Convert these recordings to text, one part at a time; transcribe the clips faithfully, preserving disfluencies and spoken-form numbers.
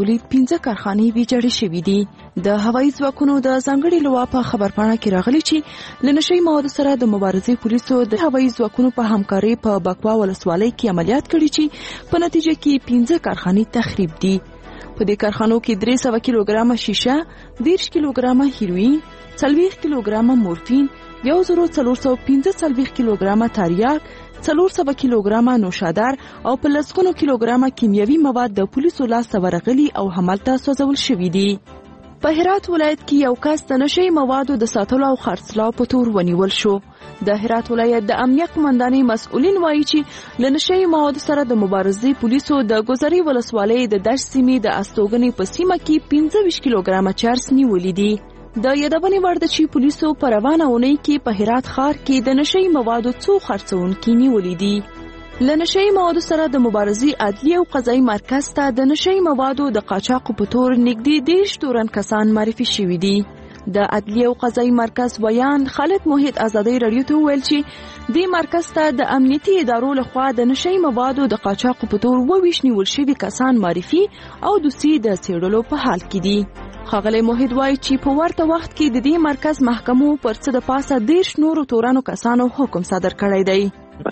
تولید پنځه کارخانې ویجاړې شوې دي. د هوایي ځواکونو د ځانګړي لوا په خبرپاڼه کې راغلي چې له نشهیي موادو سره د مبارزې پولیسو د هوایي ځواکونو په همکارۍ په بکوا ولسوالۍ کې عملیات کړي چې په نتیجه کې پنځه کارخانې تخریب دي. په دې کارخانو کې درې سوه کیلوګرامه شیشه، دېرش کیلوګرامه هیروین، څلوېښت کیلوګرامه مورفین، یو زر څلور سوه پنځه څلوېښت کیلوګرامه تریاک، څلور سوه کیلوګرامه نوشادر او په لسګونو کیلوګرامه کیمیاوي مواد د پولیسو لاسته ورغلي او همالته سوځول شوي دي. په هرات ولایت کې یو کس د نشهیي موادو د ساتلو او خرڅلاو په تور ونیول شو. د هرات ولایت د امنیه قمندانۍ مسؤلین وایي چې له نشهیي موادو سره د مبارزې پولیسو د ګذري ولسوالۍ د دشت سیمې د استوګنې په سیمه کې پنځه ویشت کیلوګرامه چرس نیولي دي. د یادونې وړ ده چې پولیسو په روانه اونۍ کې په هرات ښار کې د نشهیي موادو څو خرڅونکي نیولي دي. له نشهیي موادو سره د مبارزې عدلي او قضایي مرکز ته د نشهیي موادو د قاچاقو په تور نږدې دېرش تورن کسان معرفي شوي دي. د عدلي او قضایي مرکز ویان خالد موحد ازادۍ راډیو ته وویل چې دې مرکز ته د امنیتي ادارو لخوا د نشهیي موادو د قاچاقو په تور اووه ویشت نیول شوي کسان معرفي او دوسیې د څېړلو په حال کې دي. ښاغلی موحد وایي چې په ورته وخت کې د دې مرکز محکمو پر څه د پاسه دېرش نورو تورنو کسانو حکم صادر کړی دی.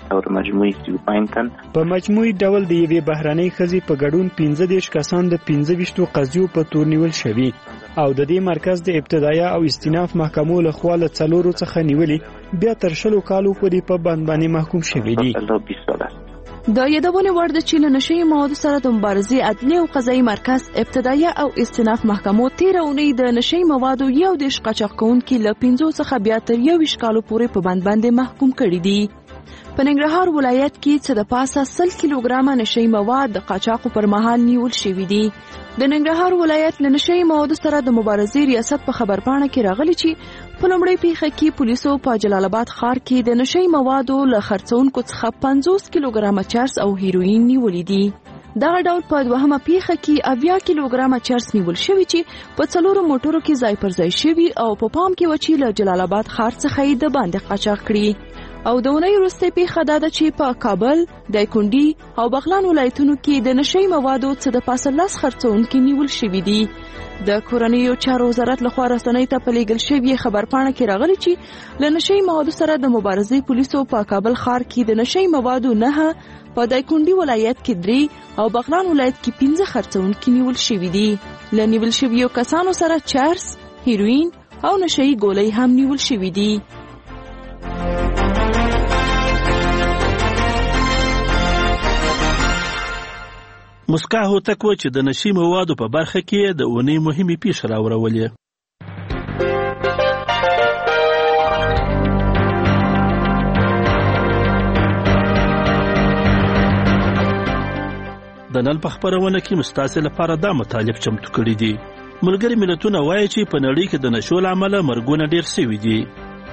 په مجموعي ډول د یوې بهرنۍ ښځې په ګډون پنځه دېرش کسان د پنځه ویشتو قضیو په تور نیول شوي او د دې مرکز د ابتدایه او استیناف محکمو لخوا له څلورو څخه نیولي بیا تر شلو کالو پورې په بند باندې محکوم شوي دي. د یادونې وړ ده چې له نشهیي موادو سره د مبارزې عدلي او قضایي مرکز ابتدایه او استیناف محکمو تېره اونۍ د نشهیي موادو یو دېرش قاچاق کوونکي له پنځو څخه بیا تر یو ویشت کالو پورې په بند باندې محکوم کړي دي. په ننګرهار ولایت کې څه د پاسه سل کیلوګرامه نشهیي مواد د قاچاقو پر مهال نیول شوي دي. د ننګرهار ولایت له نشهیي موادو سره د مبارزې ریاست په خبرپاڼه کې راغلي چې په لومړۍ پیښه کې پولیسو په جلال آباد ښار کې د نشهیي موادو له خرڅونکو څخه پنځوس کیلوګرامه چرس او هیروین نیولي دي. دغه ډول په دوهمه پیښه کې اویا کیلوګرامه چرس نیول شوي چې په څلورو موټرو کې ځای پر ځای شوي او په پام کې و چې له جلال آباد ښار څخه یې د باندې قاچاق کړي. او د اونۍ وروستۍ پیښه دا ده چې په کابل، دایکنډي او بغلان ولایتونو کې د نشهیي موادو څه د پاسه لس خرڅونکي نیول شوي دي. د کورنیو چارو وزارت لخوا رسنۍ ته په لیږل شوې خبرپاڼه کې راغلي چې له نشهیي موادو سره د مبارزې پولیسو په کابل ښار کې د نشهیي موادو نهه، په دایکنډي ولایت کې درې او بغلان ولایت کې پنځه خرڅونکي نیول شوي دي. له نیول شویو کسانو سره چرس، هیروین او نشهیي ګولۍ هم نیول شوي دي. مسکا هوتک و چې د نشهیي موادو په برخه کې د اونۍ مهمې پیښې راورولې. د نن په خپرونه کې مستاسې لپاره دا مطالب چمتو کړي دي. ملګري ملتونه وایي چې په نړۍ کې د نشو له امله مرګونه ډېر سوي دي.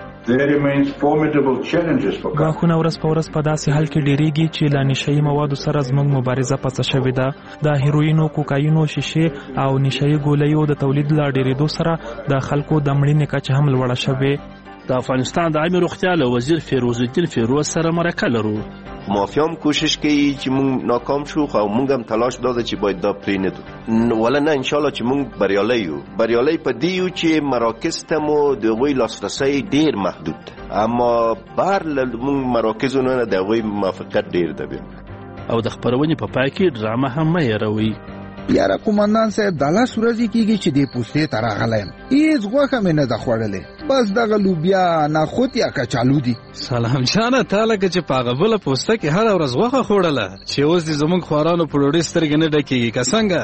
غاښونه ورځ په ورځ په داسې حال کې ډېرېږي چې له نشهیي موادو سره زموږ مبارزه پڅه شوې ده. د هیروینو، کوکاینو، شیشې او نشهیي ګولیو د تولید له ډېرېدو سره د خلکو د مړینې کچه هم لوړه شوې. د افغانستان د عامې روغتیا له وزیر فیروز الدین فیروز سره مرکه لرو. مافیا هم کوشش کوي چې موږ ناکام شو، خو موږ هم تلاش داده چې باید دا پرې نه دو ولا نه. انشاءالله چې موږ بریالی یو. بریالی په دې یو چې مراکز ته مو د هغوی لاسرسی ډېر محدود ده، اما بهر له موږ مراکزو نه د هغوی موافقت ډېر ده. بیا او د خپرونې په پای کې ډرامه هم مه هېروئ. یاره قومندان صاحب د لاس ورځې کېږي چې دې پوستې ته راغلی یم، هېڅ غوښه مې نه ده خوړلې، بس دغه لوبیا، نخود یا کچالو دي. سلام جانه، تا لکه چې په هغه بله پوسته کې هره ورځ غوښه خوړله چې اوس دې زموږ خوارانو په ډوډۍ سترګې نه ډکېږي که څنګه؟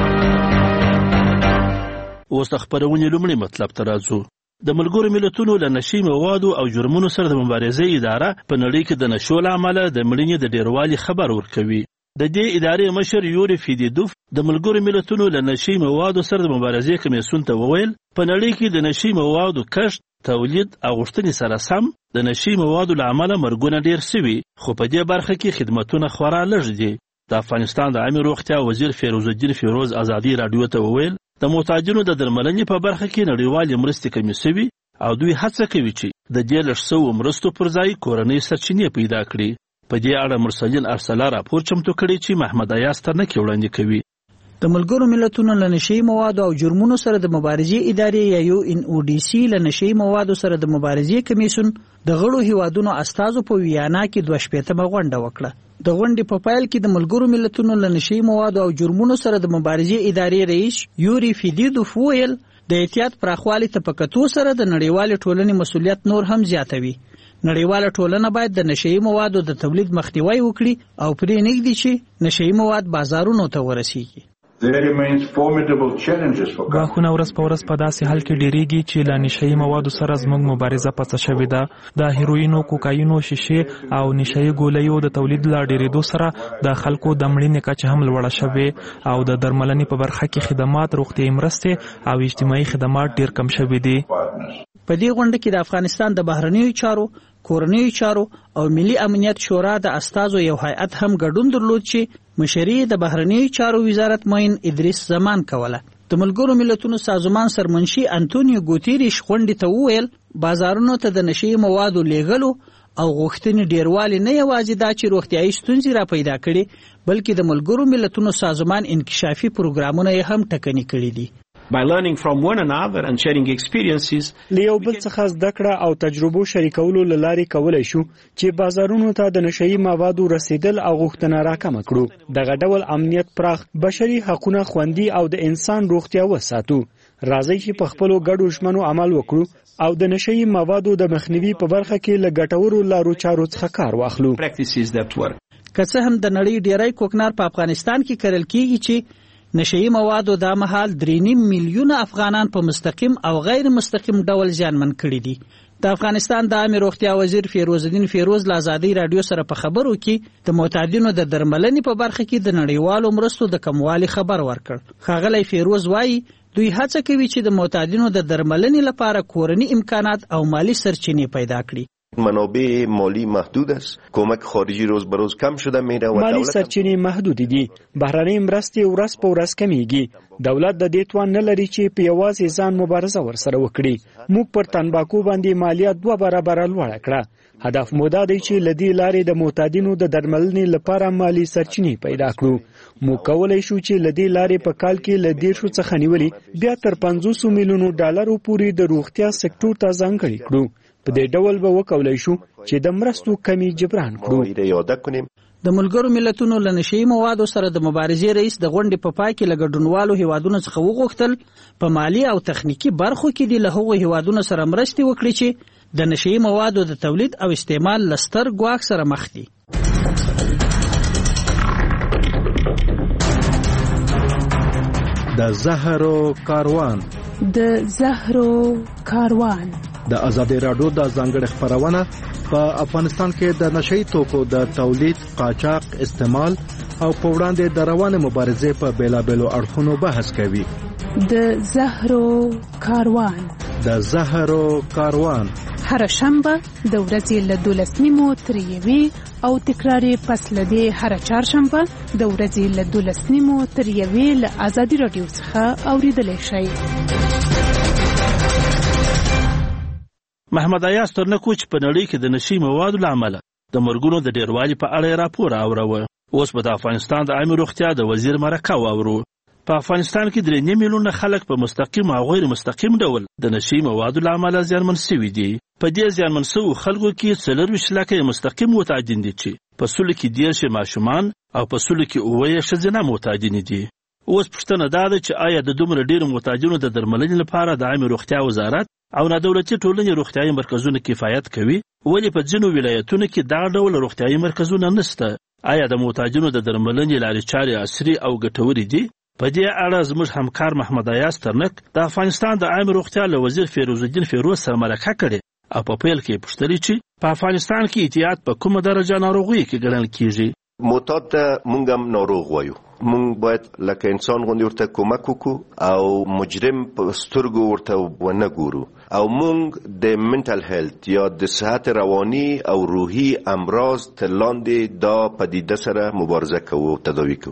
اوس د خپرونې لومړی مطلب ته راځو. د ملګرو ملتونو له نشهیي موادو او جرمونو سره د مبارزې اداره په نړۍ کې د نشو له امله د مړینې د ډېروالي خبر ورکوي. د دې ادارې مشر یوري فیدیدوف د ملګرو ملتونو له نشهیي موادو سره د مبارزې کمیسیون ته وویل په نړۍ کې د نشهیي موادو کښت، تولید او غوښتنې سره سم د نشهیي موادو له امله مرګونه ډېر سوي، خو په دې برخه کې خدمتونه خورا لږ دي. د افغانستان د عامې روغتیا وزیر فیروز الدین فیروز ازادۍ راډیو ته وویل د محتاجینو د درملنې په برخه کې نړیوالې مرستې کمې سوي او دوی هڅه کوي چې د دې لږ سوو مرستو پر ځای کورنۍ سرچینې پیدا کړي. په دې اړه مرسلین ارسلا راپور چمتو کړی چې محمد ایاز ترنکي وړاندې کوي. د ملګرو ملتونو له نشي موادو او جرمونو سره د مبارزې ادارې یا یو ان او ډي سي له نشي موادو سره د مبارزې کمیسیون د غړو هیوادونو استازو په ویانا کې دوه شپېتمه غونډه وکړه. د غونډې په پایل کې د ملګرو ملتونو له نشي موادو او جرمونو سره د مبارزې ادارې رئیس یوري فیدیدوف وویل د احتیاط پراخوالي ته په کتو سره د نړیوال ټولنې مسؤلیت نور هم زیاتوي. نړیواله ټولنه باید د نشي موادو د تولید مخنیوي وکړي او پرې نږدې چې نشي مواد بازارونو ته ورسیږي. غاښونه ورځ په ورځ په داسې حال کې ډیریږي چې له نشهیي موادو سره زموږ مبارزه پڅه شوې ده. د هیروینو، کوکاینو، شیشې او نشهیي ګولیو د تولید له ډیریدو سره د خلکو د مړینې کچه هم لوړه شوې او د درملنې په برخه کې خدمات، روغتیايي مرستې او اجتماعي خدمات ډیر کم شوي دي. په دې غونډه کې د افغانستان د بهرنیو چارو، کورنیو چارو او ملي امنیت شورا د استازو یو هیئت هم ګډون درلود چې مشري د بهرنیو چارو وزارت معین ادریس زمان کوله. د ملګرو ملتونو سازمان سرمنشي انټونیو ګوتیریش غونډې ته وویل بازارونو ته د نشي موادو لیږلو او غوښتنې ډیروالی نه یوازې دا چې روغتیايي ستونزې را پیدا کړي بلکې د ملګرو ملتونو سازمان انکشافي پروګرامونه یې هم ټکني کړي دي. By learning from one another and sharing experiences, لیو بل څخه زده کړه او تجربو شریکولو لاري کولای شو چې بازارونو ته د نشئی موادو رسیدل او غوښتنه راکمه کړو. دغه ډول امنیت پراخ، بشري حقوقونه خوندي او د انسان روغتیا وساتو. راځي چې په خپلو ګډو ژمنو عمل وکړو او د نشئی موادو د مخنیوي په برخه کې له ګټورو لارو چارو څخه کار واخلو. که څه هم د نړۍ ډیری کوکنار په افغانستان کې کرل کیږي چې نشئی موادو دا مهال درې نیم میلیونه افغانان په مستقیم او غیر مستقیم ډول زیانمن کړي دي. د افغانستان د عامه روغتیا وزیر فیروز الدین فیروز له ازادي رادیو سره په خبرو کې د معتادینو د درملنې په برخه کې د نړیوالو مرستو د کموالي خبر ورکړ. ښاغلی فیروز وایي دوی هڅه کوي چې د معتادینو د درملنې لپاره کورني امکانات او مالی سرچینې پیدا کړي. منابع مالی محدود است. کمک خارجی روز به روز کم شده میره و مالی سرچینې محدود دي. بهرنۍ مرستې ورځ په ورځ کمیږي. دولت د دې توان نه لري چې په یوازې ځان مبارزه ورسره وکړي. موږ پر تنباکو باندې مالیه دوه برابره لوړه کړه. هدف مو دا دی چې لدی لارې د معتادینو د درملنې لپاره مالی سرچینې پیدا کړو. موږ کولای شو چې لدی لارې په کال کې لدی شو څخه نیولې بیا تر پنځوس میلیونو ډالرو پورې د روغتیا سکتور ته ځانګړي کړو. په دې ډول به وکولای شو چې د مرستو کمی جبران کړو. د ملګرو ملتونو له نشئی موادو سره د مبارزې رئیس د غونډې په پای کې له ګډونوالو هیوادونو څخه وغوښتل په مالی او تخنیکی برخو کې د له هغو هیوادونو سره مرستې وکړي چې د نشئی موادو د تولید او استعمال لستر ګواښ سره مخ دي. د زهرو کاروان د زهرو کاروان د ازادي رادیو د ځانګړي خبرونه په افغانستان کې د نشئی توکو د تولید، قاچاق، استعمال او په وړاندې د روانه مبارزې په بیلابېلو اړخونو بحث کوي. د زهرو کاروان د زهرو کاروان هر شنبه د ورځې له دولس نیمو تر یوې او تکراري پس له دې هر چهارشنبه د ورځې له دولس نیمو تر یوې له ازادي رادیو څخه اوریدلی شئ. محمد ایاز ترنکو چې په نړۍ کې د نشي موادو له امله د مرګونو د ډیروالي په اړه راپور اوروه. اوس به د افغانستان د عامه روغتیا د وزیر مرکه واورو. په افغانستان کې درې نیم میلیونه خلک په مستقیم او غیر مستقیم ډول د نشي موادو له امله زیانمن شوي دي. په دې زیانمن شوو خلکو کې څلورویشت لکه مستقیم معتادین دي چې په سلو کې دېرش یې ماشومان او په سلو کې اووه یې ښځینه معتادین دي. اوس پوښتنه دا ده چې آیا د دومره ډیرو معتادینو د درملنې لپاره د عامه روغتیا وزارت او نادولتي ټولنې روغتیايي مرکزونه کفایت کوي؟ ولې په ځینو ولایتونو کې دا ډول روغتیايي مرکزونه نشته؟ آیا د معتادینو د درملنې لارې چارې عصري او ګټورې دي؟ په دې اړه زموږ همکار محمد ایاز ترنک د افغانستان د عامه روغتیا له وزیر فیروز الدین فیروز سره مرکه کړې او په پیل کې پوښتنه چې په افغانستان کې احتیاط په کومه درجه ناروغي کې ګڼل کیږي؟ معتاد ته مونږ هم ناروغ وایو. مونږ باید لکه انسان غوندې ورته کومک وکړو او مجرم په سترګو ورته ونه ګورو او مونږ د منټل هیلت یا د صحت رواني او روحي امراض تر لاندې دا پدیده سره مبارزه کوو او تداوی کوو.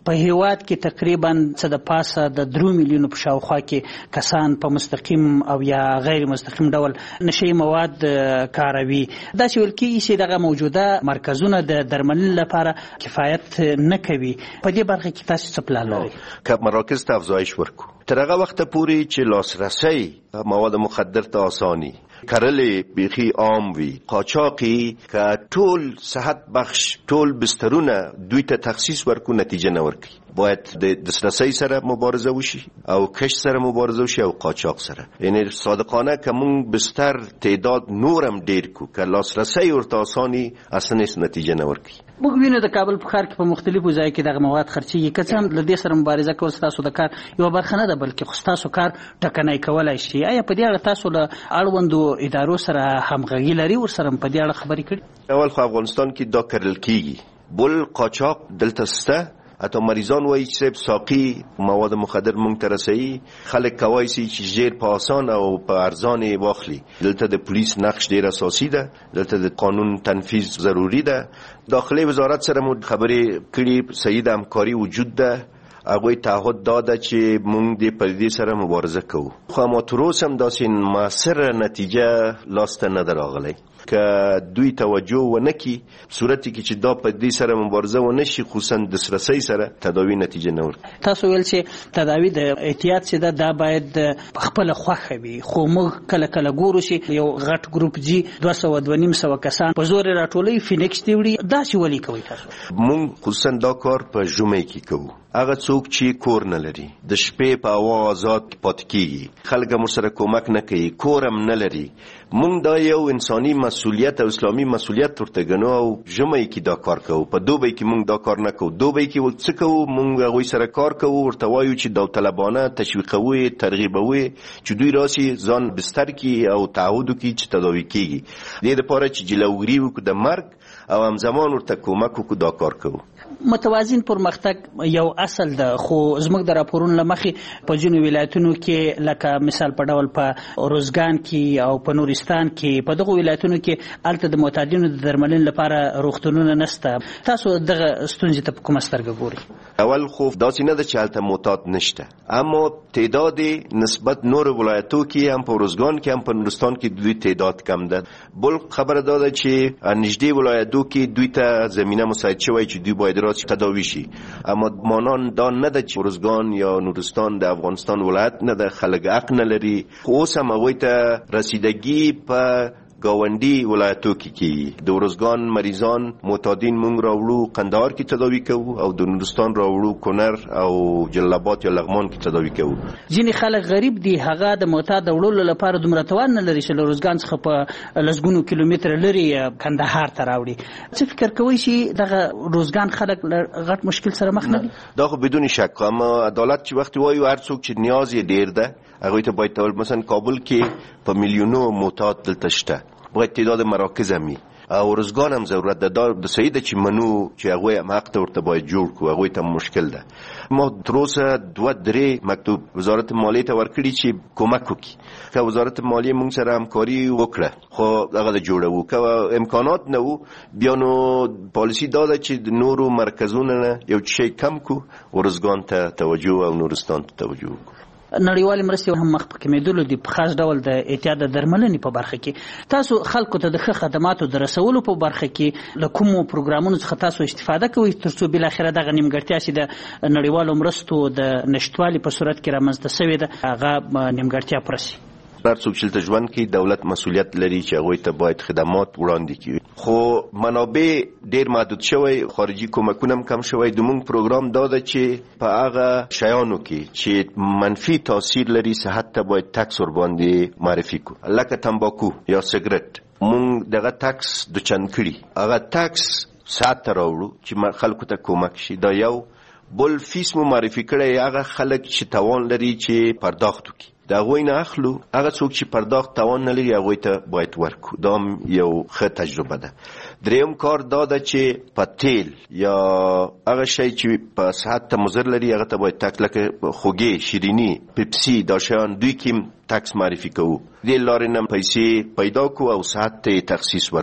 په هیواد کې تقریبا څه د پاسه د درو میلیونو په شاوخوا کې کسان په مستقیم او یا غیر مستقیم ډول نشي مواد کاروي. دا چې ولکې چې دغه موجوده مرکزونه د درملنې لپاره کفایت نه کوي. په دې برخه کې تاسو څه پلان لرئ؟ که مراکز ته افزایش ورکو تر هغه وخت پورې چې لاسرسی مواد مخدر ته آسانی، کرلې بیخي عام وي، قاچاقي که ټول صحت بخش ټول بسترونه دوی ته تخصیص ورکو نتیجه نه ورکوي. باید د دسترسی سره مبارزه وشي او کش سره مبارزه وشي او قاچاق سره. یعنی صادقانه که مونږ بستر تعداد نورم ډیر کو که لاسرسی ورته آسانی اصلا هیڅ نتیجه نه ورکوي. موږ وینو د کابل په ښار کې په مختلفو ځایو کې دغه مواد خرڅېږي. که څه هم له دې سره مبارزه کول ستاسو د کار یوه برخه نه ده، بلکې خو ستاسو کار ټکنی کولی شي. آیا په دې اړه تاسو له اړوندو ادارو سره همغږي لري، ورسره په دې اړه خبرې کړي؟ اول خو افغانستان کې دا کرل کېږي، بل قاچاق دلته شته. حتی مریضان وایي چې صاحب ساقي مواد مخدر مونږ ته رسوي، خلک کولی شي چې ژر په آسان او په ارزان یې واخلي. دلته د پولیس نقش ډېر اساسي ده، دلته د قانون تنفیذ ضروري ده. داخلي وزارت سره مو خبرې کړي، صحیح د همکاري وجود ده. هغوی تعهد داده چې مونږ د پدیدې سره مبارزه کوو، خو اما تر اوسه هم داسې مؤثره نتیجه لاسته نه ده راغلی. که دوی توجه ونه کړي صورتي کې چې دا پدیدې سره مبارزه ونه شي، خصوصا دسترسی سره تداوی نتیجه نه ورکوي. تاسو ویل چې تداوی د احتیاط چې ده دا باید په خپله خوښه وي، خو موږ کله کله ګورو چې یو غټ ګروپ جي دوه سوه دوه نیم سوه کسان په زور یې راټولوي، فینکس دې وړي. داسې ولې کوئ تاسو؟ مونږ خصوصا دا کار په ژمي کې کوو. هغه څوک چې کور نه لري، د شپې په هوا آزاد پاتې کېږي، خلک هم ورسره کومک نه کوي، کور هم نه لري. مونږ دا یو انساني مسؤلیت او اسلامي مسؤلیت ورته ګڼو او ژمي کې دا کار کوو. په دوبی کې مونږ دا کار نه کوو. دوبی کې څه کوو؟ مونږ هغوی سره کار کوو، ورته وایو چې داوطلبانه تشویقوو یې، ترغیبوو یې چې دوی راسي ځان بستر کې او تعهد وکړي چې تداوي کېږي. دې دپاره چې جلوګیري وکړو د مرګ او همزمان ورته کومک وکړو، دا کار کوو. متوازن پرمختګ یو اصل ده، خو زموږ د راپورونو له مخې په ځینو ولایتونو کې لکه مثال په ډول په روزګان کې او په نورستان کې، په دغو ولایتونو کې هلته د معتادینو د درملنې لپاره روغتونونه نشته. تاسو دغه ستونزې ته په کومه سترګه ګورئ؟ اول خو داسې نه ده چې هلته معتاد نشته، اما تعداد نسبت نور ولایتو کې هم په روزګان کې هم په نورستان کې دوی تعداد کم ده. بل خبره دا ده چې نږدې ولایتو کې دوی ته زمینه مساعد شوی چې دوی باید راسي تداوي شي. اما مانان دا نه ده چې روزګان یا نورستان د افغانستان ولایت نه ده، خلک حق نه لري. خو اوس هم هغوی ته رسیدګي په گاونډي ولایتو کې کیږي. د روزګان مریضان معتادین مونږ راوړو قندهار کې تداوي کوو او د نورستان راوړو کونر او جلال آباد یا لغمان کې تداوي کوو. ځینې خلک غریب دي، هغه د معتاد د وړلو لپاره دومره توان نه لري چې له روزګان څخه په لسګونو کیلومتره لرې کندهار ته راوړي. څه فکر کوئ چې دغه روزګان خلک غټ مشکل سره مخ نه دي؟ دا خو بدون شک، اما عدالت چې وخت وایو هر څوک چې نیاز یې ډیر ده هغوی ته باید تول. مثلا کابل کې په میلیونو معتاد دلته شته، باید تعداد مراکز هم وي او روزګان هم ضرورت ده. دا د صحیح ده چې منو چې هغوی هم حق ته ورته باید جوړ کړو، هغوی ته مشکل ده. ما تر اوسه دوه درې مکتوب وزارت مالیې ته ورکړي چې کومک وکړي. که وزارت مالیې موږ سره همکاري وکړه خو هغه د جوړوو، که امکانات نه وو بیا نو پالیسي دا ده چې د نورو مرکزونو نه یو شی کم کړو، روزګان ته توجه او نورستان ته توجه وکړو. نړیوالې مرستې هم مخ په کمېدلو دي، په خاص ډول د احتیاط د درملنې په برخه کې. تاسو خلکو ته د ښه خدماتو د رسولو په برخه کې له کومو پروګرامونو څخه تاسو استفاده کوئ تر څو بالاخره دغه نیمګړتیا چې د نړیوالو مرستو د نشتوالي په صورت کې رامنځته شوې ده هغه نیمګړتیا پوره شي؟ هر څوک چې دلته ژوند کوي دولت مسؤلیت لري چې هغوی ته باید خدمات وړاندې کړي، خو منابع ډیر محدود شوی، خارجي کومکونه هم کم شوی. د موږ پروګرام دا ده چې په هغه شیانو کې چې منفي تاثیر لري صحت ته باید ټکس ورباندې معرفي کړو، لکه تمباکو یا سګرټ. موږ دغه ټکس دوچند کړي، هغه ټکس صحت ته راوړو چې خلکو ته کومک شي. دا یو. بل فیس مو معرفي کړی، هغه خلک چې توان لري چې پرداخت وکړي د هغوی نه اخلو، هغه څوک چې پرداخت توان نه لري هغوی ته باید ورکو. دا هم یو ښه تجربه ده. دریم کار دا ده چې په تیل یا هغه شی چې په صحت ته مضر لري هغه ته باید ټکس، لکه خوږې، شیریني، پیپسي، دا شیان دوی کې ټکس معرفي کوو. دې لارې نه پیسې پیدا کو او صحت ته تخصیص ورکو.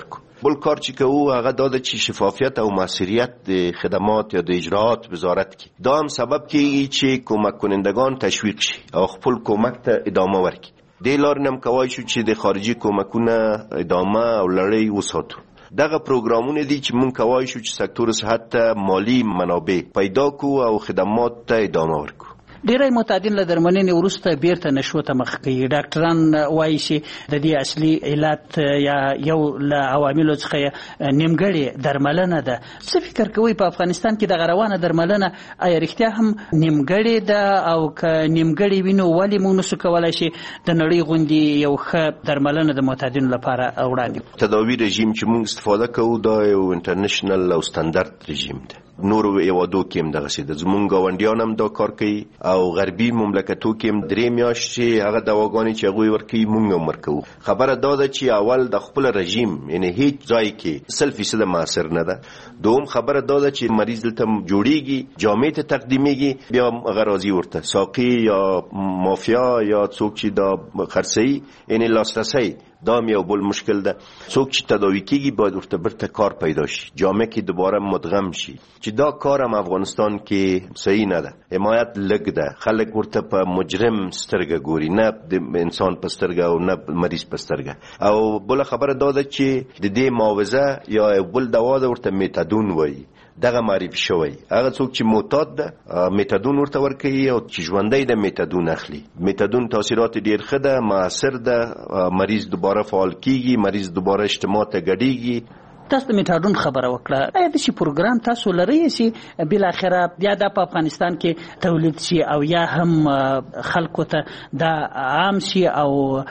بل کار چې کوو هغه دا ده چې شفافیت او موثریت د خدمات یا د اجراات وزارت کې دا هم سبب کیږي چې کمک کنندگان تشویق شي او خپل کمک ته ادامه ورکړي. دې لارې هم کوای شو چې د خارجي کمکونه ادامه او لړۍ وساتو. دغه پروګرامونه دي چې مونږ کوای شو چې سکتور صحت ته مالی منابع پیدا کو او خدمات ته ادامه ورکو. ډیری معتادین له درملنې وروسته بیرته نشو ته مخ کوي. ډاکټران وایي چې د دې اصلي علت یا یو له عواملو څخه نیمګړې درملنه ده. څه فکر کوئ په افغانستان کې دغه روانه درملنه آیا رښتیا هم نیمګړې ده او که نیمګړې وي نو ولې موږ نشو کولی شي د نړۍ غوندې یو ښه درملنه د معتادینو لپاره وړاندې کړو؟ تداوي رژیم چې موږ استفاده کوو دا یو انټرنیشنل او سټنډرډ رژیم ده. نورو هیوادو کې هم دغسې ده. زمونږ ګاونډیان هم دا کار کوي او غربي مملکتو کې هم درې میاشتې هغه دواګانې چې هغوی ورکوي موږ هم ورکوو. خبره دا ده چې اول د خپل رژیم یعنی هیڅ ځای کې سل فیصده موثر نه ده. دوم خبره دا ده چې مریض دلته جوړیږي جامع ته تقدیمیږي بیا هغه راځي ورته ساقي یا مافیا یا څوک چې دا خرڅوي یعنی لاسرسی دا هم یو بل مشکل ده. څوک چې تداوی کیږي باید ورته برته کار پیدا شي جامع کې دوباره مدغم شي چې دا کار هم افغانستان کې صحیح نه ده. حمایت لږ ده. خلک ورته په مجرم سترګه ګوري نه د انسان په سترګه او نه مریض په سترګه. او بل خبره دا ده چې د دې معاوضه یا بل دوا ده ورته میتادون وایي دغه معرفي شوی. هغه څوک چې معتاد ده میتادون ورته ورکوي او چې ژوندی ده میتادون اخلي. میتادون تاثیرات ډیر ښه ده موثر ده. مریض دوباره فعال کیږي مریض دوباره اجتماع ته ګډیږي. تاسو د میتادون خبره وکړه. آیا د شي پروګرام تاسو لرئ چې بل اخره بیا د په افغانستان کې تولید شي او یا هم خلکو ته دا عام شي او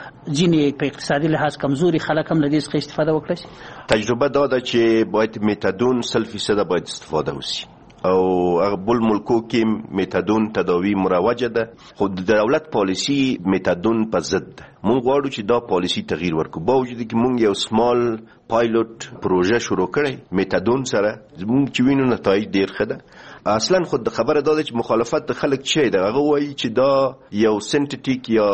ځینې په اقتصادي لحاظ کمزوري خلک هم له دې څخه استفاده وکړي شي؟ تجربه دا ده چې باید میتادون سل فیصده باید استفاده وشي او بل ملکو کې میتادون تداوی مروجه ده. خو د دولت پالیسی میتادون په ضد ده. مونږ غواړو چې دا پالیسی تغییر ورکړو. با وجود کې مونږ یو سمال پایلوټ پروژه شروع کړی میتادون سره. مونږ چې وینو نتایج ډیر ښه ده. اصلا خود د خبره دا ده چې مخالفت د خلک چی ده. هغه وایي چې دا یو سنتیټیک یا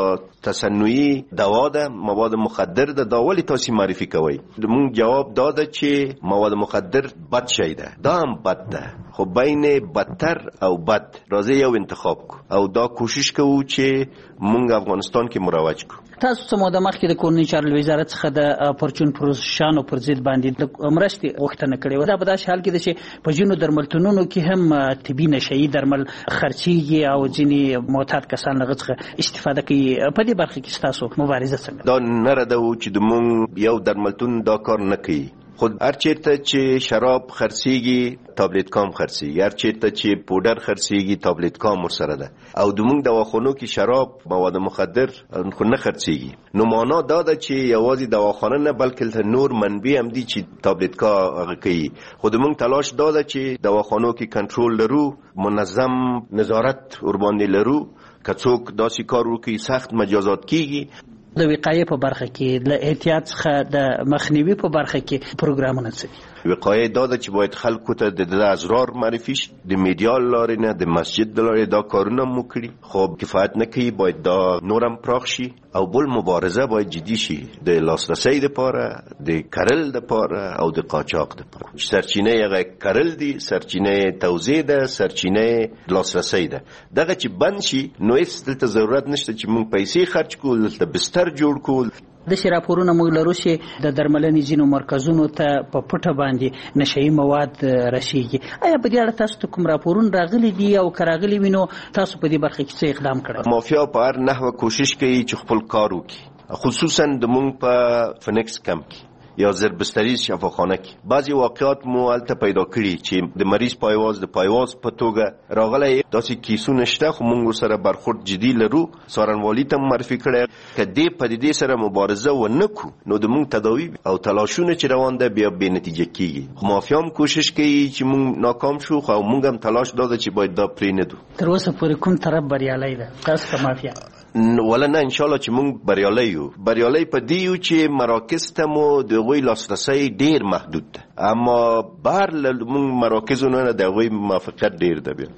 تصنعي دوا ده مواد مخدر ده. دا ولې تاسو معرفي کوئ؟ مونږ جواب دا ده چې مواد مخدر بد شی ده. دا هم بد ده خو بین بدتر او بد راځي یو انتخاب کو او دا کوشش کوو چې مونږ افغانستان کې مروج کو. تاسو څه موده مخکې د کورنۍ چارو وزارت څخه د پرچون پروشانو پر ضد باندې د مرستې غوښتنه کړې وه. دا په داسې حال کې ده چې په ځینو درملتونونو کې هم طبي نشهیي درمل خرڅېږي او ځینې معتاد کسان له هغه څخه استفاده کوي. په دې برخه کې ستاسو مبارزه څنګه؟ دا نه رده و چې د مونږ یو درملتون دا کار نه کوي. خود هر چیرته چې شراب خرڅېږي تابلیت کام خرڅېږي. هر چیرته چې پودر خرڅېږي تابلیت کام ورسره ده. او د مونږ دواخانو کې شراب مواد مخدر خو نه خرڅېږي. نو معنا دا ده چې یوازې دواخانه نه بلکې نور منبع هم دي چې تابلیت کا هغه کوي. خو د مونږ تلاش دا ده چې دواخانو کې کنټرول لرو منظم نظارت ورباندې لرو. که څوک داسې کار وکړي سخت مجازات کیږي. د وقایې په برخه کې له احتیاط څخه د مخنیوي په برخه کې پروګرامونه څه دي؟ وقایه دا ده چې باید خلکو ته د ازرار معرفي شي. د میډیا لارې نه د مسجد لارې دا کارونه مو کړي خو کفایت نه کوي. باید دا نورم پراخ شي او بل مبارزه باید جدي شي د لاسرسي دپاره د کرل دپاره او د قاچاق دپاره. سرچینه یې کرل دي سرچینه توزیع ده سرچینه لاسرسي ده. دغه چې بند شي نو هیڅ دلته ضرورت نشته چې موږ پیسې خرج کړو دلته بستر جوړ کړو. د شي راپورونه موږ لرو چې د درملنې ځینو مرکزونو ته په پټه باندې نشهیي مواد رسیږي. آیا په دې اړه تاسو ته کوم راپورونه راغلي دي او که راغلي وي نو تاسو په دې برخه کې څه اقدام کړی؟ مافیا په هر نحوه کوشش کوي چې خپل کار وکړي خصوصا د مونږ په فنکس کم کې یا زربستری شفاخانه کې. بعضی واقعات مو هلته پیدا کړي چې د مریض پایواز د پایواز په توګه راغلی. داسې کیسونه شته خو موږ سره برخورد جدي لرو. څارنوالي ته معرفي کړی. که دې پدیدې سره مبارزه ونه کړو نو د موږ تداوي او تلاشونه چې روان ده بیا بې نتیجه کیږي. خو مافیا هم کوشش کوي چې موږ ناکام شو خو موږ هم تلاش دا ده چې باید دا پرېنږدو. تر اوسه پورې کوم طرف بریالی ده تاسو ته مافیا؟ ولا نه انشاءالله چې موږ بریالی یو. بریالی په دې یو چې مراکز ته مو د هغوی لاسرسی ډیر محدود ده اما بهر له موږ مراکزونو نه د هغوی موافقت ډیر ده. بیا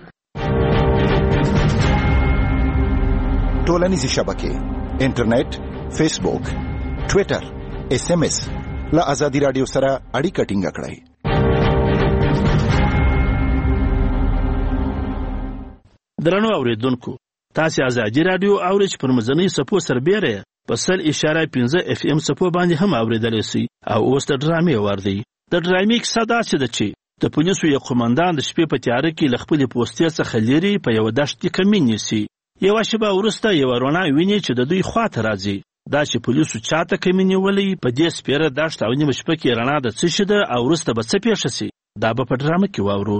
ټولنیزې شبکې انټرنیټ فیسبوک ټویټر اس ام اس له ازادي رادیو سره اړیکه ټینګه کړئ. درنو اوریدونکو، تاسو ازادي رادیو اورئ چې پر مزنی سپو سربېره په سل اشاره پنځه اف ام سپو باندې هم اوریدلی سي. او اوس د ډرامې وار دی. د ډرامې کیسه داسې ده چې د پولیسو یو قومندان د شپې په تیاره کې له خپلې پوستې څخه لرې په یوه دښت کې کمین نیسي. یوه شېبه وروسته یوه رڼا ویني چې د دوی خواته راځي. دا چې پولیسو چاته کمین نیولی په دې سپېره دښت او نیمه شپه کې رڼا د څه شي ده او وروسته به څه پېښه سي، دا به په ډرامه کې واورو.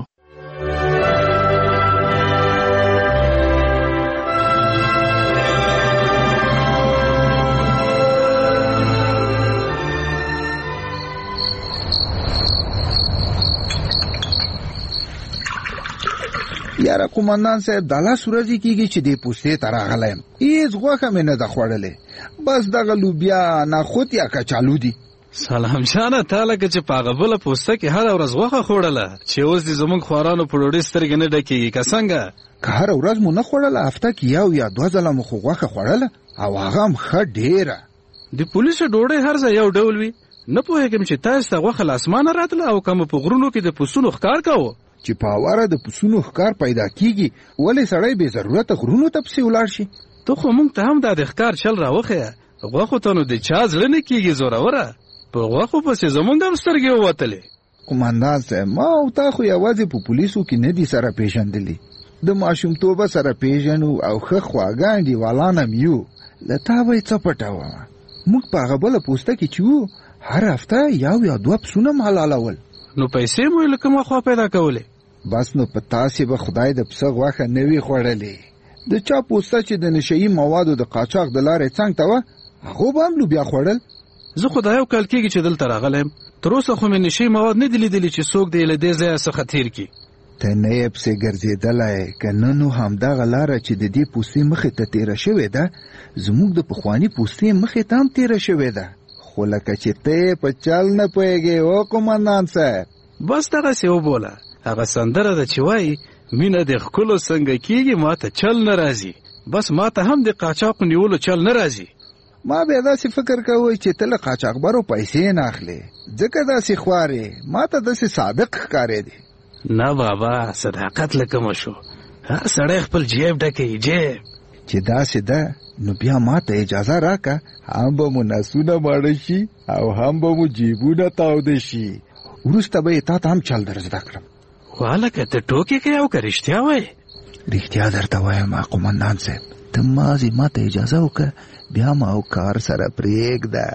یاره قومندان صاحب د لاس ورځې کېږي چې دې پوستې ته راغلی یم. هېڅ غوښه مې نه ده خوړلې، بس دغه لوبیا نخود یا کچالو دي. سلام جانه، تا لکه چې په هغه بله پوسته کې هره ورځ غوښه خوړله چې اوس دې زموږ خوارانو په ډوډۍ سترګې نه ډکېږي که څنګه؟ که هره ورځ مو نه خوړله، هفته کې یو یا دوه ځله مو خو غوښه خوړله، او هغه هم ښه ډېره. د پولیسو ډوډۍ هر ځای یو ډول وي. نه پوهېږم چې تاسو ته غوښه له اسمانه راتله او که مو په غرونو کې د پسونو ښکار کوو؟ چې په هواره د پسونو ښکار پیدا کیږي، ولې سړی بې ضرورته غرونو ته پسې ولاړ شي؟ ته خو موږ ته هم دا د ښکار چل راوښیه. غوښو ته نو د چا زړه نه کېږي زوروره. په غوښو پسې زموږ هم سترګې ووتلې. قومندان صاحب، ما او تا خو یوازې په پولیسو کې نه دي سره پېژندلي، د ماشومتوبه سره پېژنو او ښه خواږه انډیوالان هم یو. له تا به یې څه پټومه؟ موږ په هغه بله پوسته کې چې وو، هر هفته یو یا دوه پسونه م حلالول. نو پیسې مو یې له کومه خوا پیدا کولې؟ بس نو په تاسې به خدای د پسه غوښه نه وي خوړلې. د چا پوسته چې د نشهیي موادو د قاچاق د لارې څنګ ته وه، هغو به هم لوبیا خوړل. زه خو دا یو کال کېږي چې دلته راغلی یم، تر اوسه خو مې نشهیي مواد نه دي لیدلي چې څوک دې له دې ځایه څخه تېر کړي. ته نه یې پسې ګرځېدلی، که نه نو همدغه لاره چې د دې پوستې مخې ته تېره شوې ده، زموږ د پخواني پوستې مخې ته هم تېره شوې ده. خو لکه چې ته یې په چل نه پوهېږې او قومندان صاحب. بس دغسې وبوله. هغه سندره ده چې وایي مینه د ښکلو څنګه کېږي، ما ته چل نه راځي. بس ما ته هم د قاچاقو نیولو چل نه راځي. ما بیا داسې فکر کوئ چې ته له قاچاقبرو پیسې نه اخلې، ځکه داسې خوارې. ما ته داسې صادق ښکارېدې. نه بابا، صداقت له کومه شو؟ هر سړی خپل جیب ډکوي، جیب. چې داسې ده نو بیا ما ته اجازه راکه، هم به مو نسونه ماړه شي او هم به مو جیبونه تاوده شي. وروسته به یې تا ته هم چل در زده کړم. والکه ته ټوکې کوې او که رښتیا وایې؟ رښتیا درته وایم قومندان صاحب. ته مازې ما ته اجازه وکړه، بیا ما او کار سره پرېږده.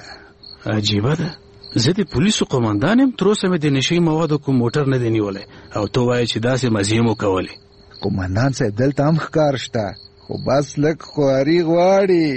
عجیبه ده، زه د پولیسو قومندان یم، تر اوسه مې د نشهیي موادو کوم موټر نه دی نیولی او ته وایې چې داسې مزې مو کولې. قومندان صاحب، دلته هم ښکار شته، خو بس لږ خواري غواړي.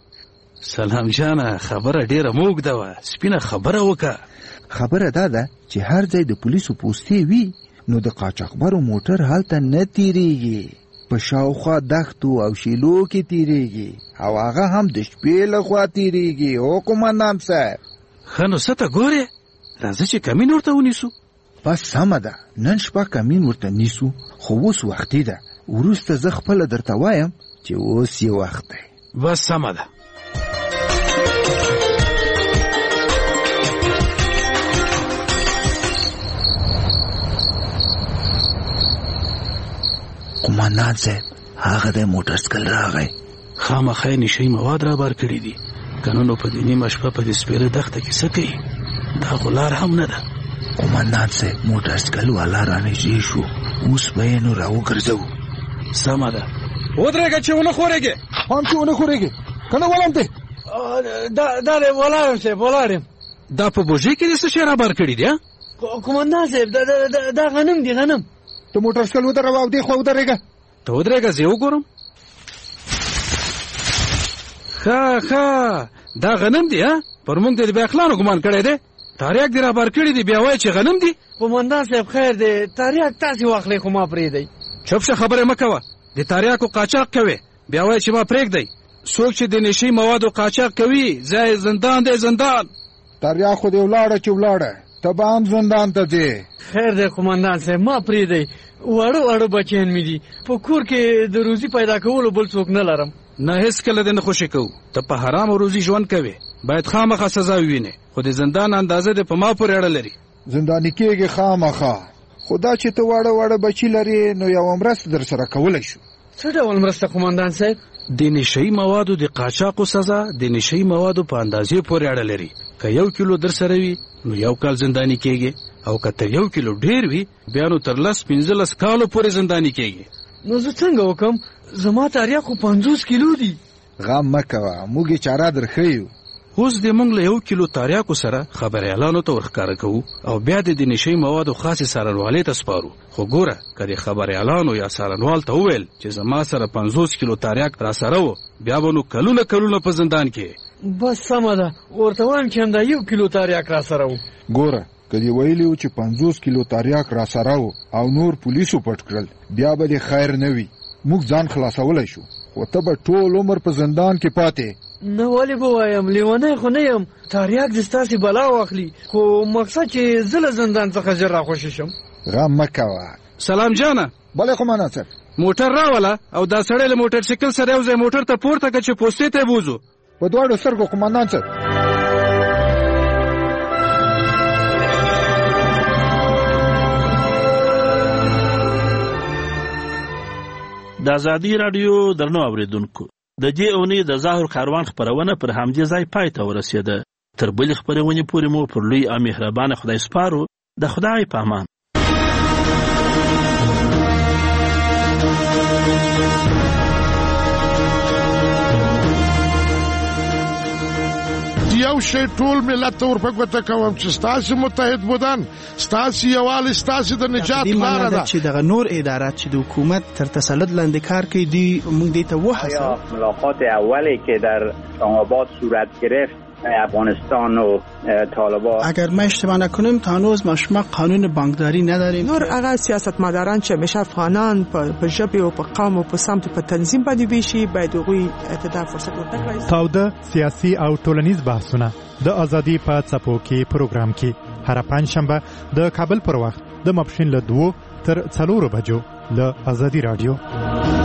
سلام جانه، خبره ډېره موږده وه، سپینه خبره وکړه. خبره دا ده چې هر ځای د پولیسو پوستې وي، نو د قاچاقبرو موټر هلته نه تیریږي، په شاوخوا دښتو او شیلو کې تیریږي، او هغه هم د شپې له خوا تیریږي. او قومندان صاحب، ښه نو څه ته ګورې؟ راځه چې کمین ورته ونیسو. بس سمه ده، نن شپه کمین ورته نیسو، خو اوس وختي ده. وروسته زه خپله درته وایم چې اوس یې وخت دی. بس سمه ده. قومندان صاحب، هغه د موټر سکل راغی. خامخا یې نشهیي مواد را بار کړي دي. که نه نو په دې نیمه شپه په دې سپېره دښته کې څه کوي؟ دا خو لار هم نه ده. قومندان صاحب، موټر سکل والا را نږدې شو، اوس به یې نو را وګرځوو. سمه ده، ودرېږه چې ونه خورېږې. هم چې ونه خورېږې، که نه ولم دی. دا دی ولاړ یم صاحب، ولاړ یم. دا په بوژۍ کې دې څه شی را بار کړي دي؟ قومندان صاحب، دا غنم دی، غنم. ته موټر سکل ودروه او دې خوا ودرېږه. ته ودرېږه، زه یې وګورم. ښه ښه، دا غنم دی. ها، پر موږ دې د بېعقلانو ګمان کړی دی. تاریاک دې را بار کړي دي، بیا وایي چې غنم دي. قومندان صاحب خیر دی، تاریاک تاسې واخلئ، خو ما پرېږدئ. چوپ شه، خبرې مه کوه. د تاریاکو قاچاق کوې، بیا وایي چې ما پرېږدئ. څوک چې د نشهیي موادو قاچاق کوي، ځای زندان دی، زندان. تاریاک خو دې ولاړه چې ولاړه، ته به هم زندان ته ځې. خیر دی قومندان صاحب، ما پرېږدئ. واړه واړه بچیان مې دي، په کور کې د روزي پیدا کولو بل څوک نه لرم. نه، هېڅکله دې نه خوشي کوو. ته په حرام روزي ژوند کوې، باید خامخا سزا ووینې. خو د زندان اندازه د په ما پورې اړه لري. زنداني کېږي خامخا، خدا چې ته واړه واړه بچی لري نو یو مرسته در سره کولای شو. څه ډول مرسته قومندان صاحب؟ د نشئی موادو د قاچاقو سزا د نشئی موادو په اندازې پورې اړه لري. که یو کیلو در سره وي نو یو کال زنداني کېږي، او که تر یو کیلو ډیر وي بیا نو تر لس پنځلس کالو پورې زنداني کېږي. نو زه څنګه وکم؟ زما تاریخ خو پنځوس کیلو دي. غم مه کوه، موږ یې چاره درښیو. اوس د موږ له یو کیلو تاریاکو سره خبریالانو ته ورښکاره کوو او بیا د نشئی موادو خاصې څارنوالۍ ته سپارو. خو ګوره که د خبریالانو یا څارنوال ته وویل چې زما سره پنځوس کیلو تاریاک را سره و، بیا به نو کلونه کلونه په زندان کې. بس سمه ده، ورته وایم چې همدا یو کیلو تاریاک را سره و. ګوره که دې ویلي و چې پنځوس کیلو تاریاک را سره و او نور پولیسو پټ کړل، بیا به دې خیر نه وي. موږ ځان خلاصولی شو، خو ته به ټول عمر په زندان کې پاتې. نه ولې به وایم، لیونی خو نه یم. تاریاک دې ستاسې بلا واخلي، خو مقصد چې زه له زندان څخه ژر راخوشي شم. غم مه کوه. سلام جانه. بله قومندان صاحب. موټر راوله او دا سړی له موټر سایکل سره یو ځای موټر ته پورته کړه چې پوستې ته یې بوځو. په دواړو سترګو قومندان صاحب. د ازادي راډیو درنو اوریدونکو، د دې اونۍ د ظاهر کاروان خپرونه پر همدې ځای پای ته ورسېده. تر بلې خپرونې پورې مو پر لوی او مهربانه خدای سپارو. د خدای په امان. یو شی ټول ملت ته ورپګوته کوم چې ستاسې متحد بودن، ستاسې یووالی ستاسې د نجات لاره ده. چې دغه نور ادارات چې د حکومت تر تسلط لاندې کار کوي دی موږ دې ته وهڅوو. ملاقات اولی که در اسلام‌آباد صورت گرفت افغانستان و طالبان، اگر ما اشتباه نکنیم تا هنوز ما شما قانون بانکداری نداریم. نور هغه سیاستمداران چې همیشه افغانان په ژبه او په قوم او په سمت په تنظیم باندې ویشي باید هغوی ته دا فرصت ورکړي. تاوده سیاسي او ټولنیز بحثونه د ازادي په څپو کې پروګرام کې هر پنځشنبه د کابل پر وخت د ماپښین له دوه تر څلورو بجو له ازادي رادیو.